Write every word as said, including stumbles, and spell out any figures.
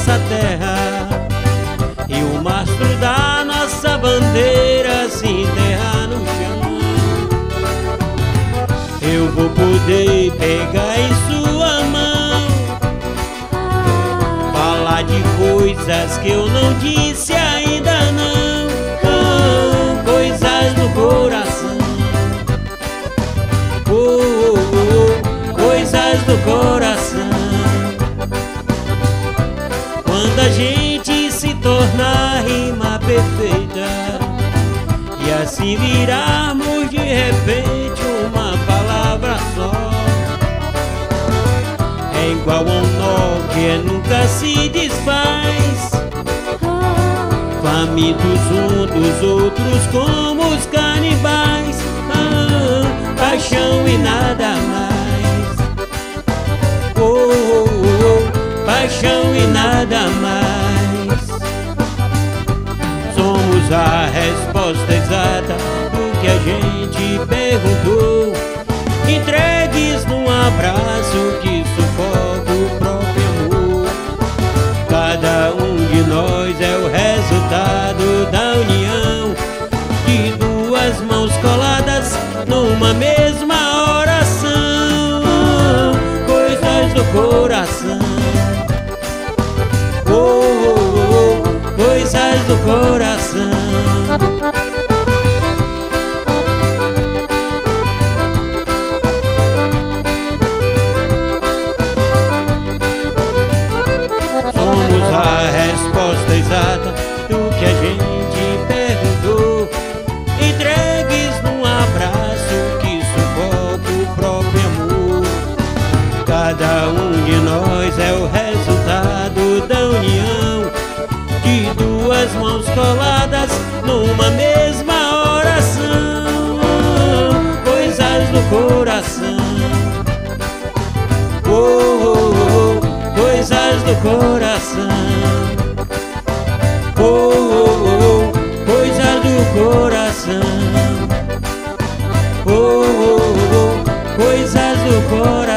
nossa terra e o mastro da nossa bandeira se enterrar no chão. Eu vou poder pegar em sua mão, falar de coisas que eu não disse ainda não, ah, coisas do coração, oh, oh, oh, coisas do coração. Quando a gente se tornar rima perfeita e assim virarmos de repente uma palavra só, é igual a um nó que nunca se desfaz, famintos um dos outros como os canibais, ah, paixão e nada mais, oh, oh, oh, paixão e nada mais. Somos a resposta exata do que a gente perguntou, entregues num abraço que sufoca o próprio amor. Cada um de nós é o resultado da união de duas mãos coladas numa mesma oração, coisas do coração, oh, oh, oh, coisas do coração. A resposta exata do que a gente perguntou, entregues num abraço que sufoca o próprio amor. Cada um de nós é o resultado da união de duas mãos coladas numa mesma oração, coisas do coração, oh, oh, oh, coisas do coração, oh, oh, oh, coisas do coração, oh, oh, oh, coisas do coração.